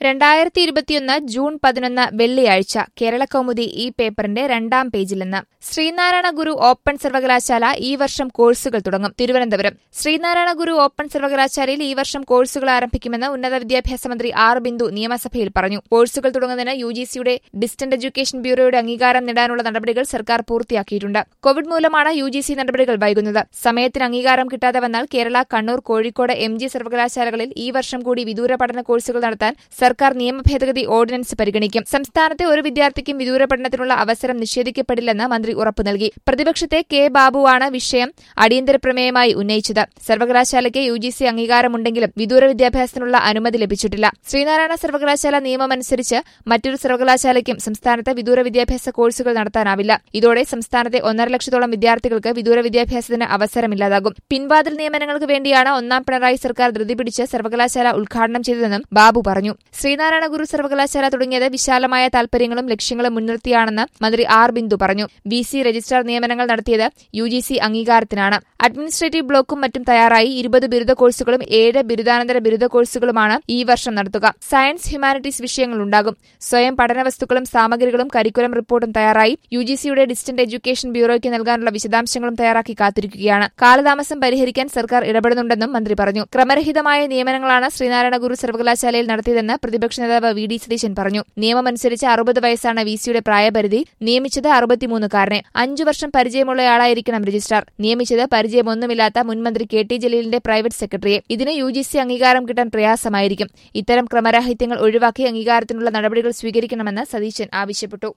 2021 June 11 വെള്ളിയാഴ്ച കേരളകൗമുദി ഈ പേപ്പറിന്റെ 2-ാം പേജിൽ നിന്ന് ശ്രീനാരായണ ഗുരു ഓപ്പൺ സർവകലാശാല ഈ വർഷം കോഴ്സുകൾ തുടങ്ങും. തിരുവനന്തപുരം ശ്രീനാരായണ ഗുരു ഓപ്പൺ സർവകലാശാലയിൽ ഈ വർഷം കോഴ്സുകൾ ആരംഭിക്കുമെന്ന് ഉന്നത വിദ്യാഭ്യാസ മന്ത്രി ആർ ബിന്ദു നിയമസഭയിൽ പറഞ്ഞു. കോഴ്സുകൾ തുടങ്ങുന്നതിന് യുജിസിയുടെ ഡിസ്റ്റന്റ് എഡ്യൂക്കേഷൻ ബ്യൂറോയുടെ അംഗീകാരം നേടാനുള്ള നടപടികൾ സർക്കാർ പൂർത്തിയാക്കിയിട്ടുണ്ട്. കോവിഡ് മൂലമാണ് യുജിസി നടപടികൾ വൈകുന്നത്. സമയത്തിന് അംഗീകാരം കിട്ടാതെ വന്നാൽ കേരള, കണ്ണൂർ, കോഴിക്കോട്, എംജി സർവകലാശാലകളിൽ ഈ വർഷം കൂടി വിദൂര പഠന കോഴ്സുകൾ നടത്താൻ സർക്കാർ നിയമ ഭേദഗതി ഓർഡിനൻസ് പരിഗണിക്കും. സംസ്ഥാനത്തെ ഒരു വിദ്യാർത്ഥിക്കും വിദൂര പഠനത്തിനുള്ള അവസരം നിഷേധിക്കപ്പെടില്ലെന്ന് മന്ത്രി ഉറപ്പു നൽകി. പ്രതിപക്ഷത്തെ കെ ബാബുവാണ് വിഷയം അടിയന്തര പ്രമേയമായി ഉന്നയിച്ചത്. സർവകലാശാലയ്ക്ക് യുജിസി അംഗീകാരമുണ്ടെങ്കിലും വിദൂര വിദ്യാഭ്യാസത്തിനുള്ള അനുമതി ലഭിച്ചിട്ടില്ല. ശ്രീനാരായണ സർവകലാശാല നിയമമനുസരിച്ച് മറ്റൊരു സർവകലാശാലയ്ക്കും സംസ്ഥാനത്ത് വിദൂര വിദ്യാഭ്യാസ കോഴ്സുകൾ നടത്താനാവില്ല. ഇതോടെ സംസ്ഥാനത്തെ 1.5 ലക്ഷത്തോളം വിദ്യാർത്ഥികൾക്ക് വിദൂര വിദ്യാഭ്യാസത്തിന് അവസരമില്ലാതാകും. പിൻവാതിൽ നിയമനങ്ങൾക്ക് വേണ്ടിയാണ് ഒന്നാം പിണറായി സർക്കാർ ധൃതി പിടിച്ച് സർവകലാശാല ഉദ്ഘാടനം ചെയ്തതെന്നും ബാബു പറഞ്ഞു. ശ്രീനാരായണ ഗുരു സർവകലാശാല തുടങ്ങിയത് വിശാലമായ താൽപര്യങ്ങളും ലക്ഷ്യങ്ങളും മുൻനിർത്തിയാണെന്ന് മന്ത്രി ആർ ബിന്ദു പറഞ്ഞു. വിസി രജിസ്ട്രാർ നിയമനങ്ങൾ നടത്തിയത് യുജിസി അംഗീകാരത്തിനാണ്. അഡ്മിനിസ്ട്രേറ്റീവ് ബ്ലോക്കും മറ്റും തയ്യാറായി 20 ബിരുദ കോഴ്സുകളും 7 ബിരുദാനന്തര ബിരുദ കോഴ്സുകളുമാണ് ഈ വർഷം നടത്തുക. സയൻസ്, ഹ്യൂമാനിറ്റീസ് വിഷയങ്ങളുണ്ടാകും. സ്വയം പഠന വസ്തുക്കളും സാമഗ്രികളും കരിക്കുലം റിപ്പോർട്ടും തയ്യാറായി യുജിസിയുടെ ഡിസ്റ്റന്റ് എഡ്യൂക്കേഷൻ ബ്യൂറോയ്ക്ക് നൽകാനുള്ള വിശദാംശങ്ങളും തയ്യാറാക്കി കാത്തിരിക്കുകയാണ്. കാലതാമസം പരിഹരിക്കാൻ സർക്കാർ ഇടപെടുന്നുണ്ടെന്നും മന്ത്രി പറഞ്ഞു. ക്രമരഹിതമായ നിയമനങ്ങളാണ് ശ്രീനാരായണ ഗുരു സർവകലാശാലയിൽ നടത്തിയതെന്ന് പ്രതിപക്ഷ നേതാവ് വി ഡി സതീശൻ പറഞ്ഞു. നിയമമനുസരിച്ച് 60 വയസ്സാണ് വിസിയുടെ പ്രായപരിധി. നിയമിച്ചത് 63-കാരനെ. 5 വർഷം പരിചയമുള്ളയാളായിരിക്കണം രജിസ്ട്രാർ. നിയമിച്ചത് പരിചയമൊന്നുമില്ലാത്ത മുൻമന്ത്രി കെ ടി ജലീലിന്റെ പ്രൈവറ്റ് സെക്രട്ടറിയെ. ഇതിന് യുജിസി അംഗീകാരം കിട്ടാൻ പ്രയാസമായിരിക്കും. ഇത്തരം ക്രമരാഹിത്യങ്ങൾ ഒഴിവാക്കി അംഗീകാരത്തിനുള്ള നടപടികൾ സ്വീകരിക്കണമെന്ന് സതീശൻ ആവശ്യപ്പെട്ടു.